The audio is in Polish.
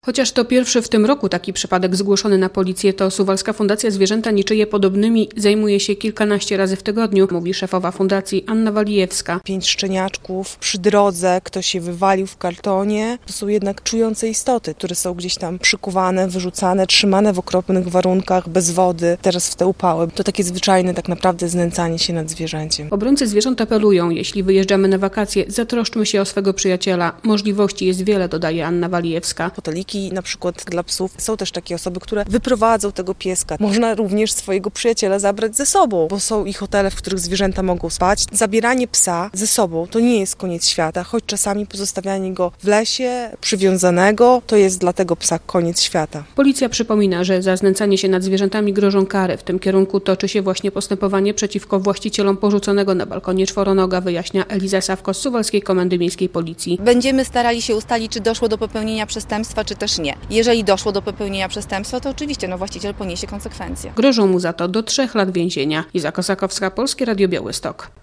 Chociaż to pierwszy w tym roku taki przypadek zgłoszony na policję, to Suwalska Fundacja Zwierzęta Niczyje podobnymi zajmuje się kilkanaście razy w tygodniu, mówi szefowa fundacji Anna Walijewska. 5 szczeniaczków przy drodze, ktoś się wywalił w kartonie. To są jednak czujące istoty, które są gdzieś tam przykuwane, wyrzucane, trzymane w okropnych warunkach, bez wody, teraz w te upały. To takie zwyczajne tak naprawdę znęcanie się nad zwierzęciem. Obrońcy zwierząt apelują, jeśli wyjeżdżamy na wakacje, zatroszczmy się o swego przyjaciela. Możliwości jest wiele, dodaje Anna Walijewska. Hoteliki na przykład dla psów. Są też takie osoby, które wyprowadzą tego pieska. Można również swojego przyjaciela zabrać ze sobą, bo są i hotele, w których zwierzęta mogą spać. Zabieranie psa ze sobą to nie jest koniec świata, choć czasami pozostawianie go w lesie, przywiązanego, to jest dla tego psa koniec świata. Policja przypomina, że za znęcanie się nad zwierzętami grożą kary. W tym kierunku toczy się właśnie postępowanie przeciwko właścicielom porzuconego na balkonie czworonoga, wyjaśnia Eliza Sawko z Suwalskiej Komendy Miejskiej Policji. Będziemy starali się ustalić, czy doszło do popełnienia przestępstwa, czy też nie. Jeżeli doszło do popełnienia przestępstwa, to oczywiście właściciel poniesie konsekwencje. Grożą mu za to do 3 lat więzienia. Iza Kosakowska, Polskie Radio Białystok.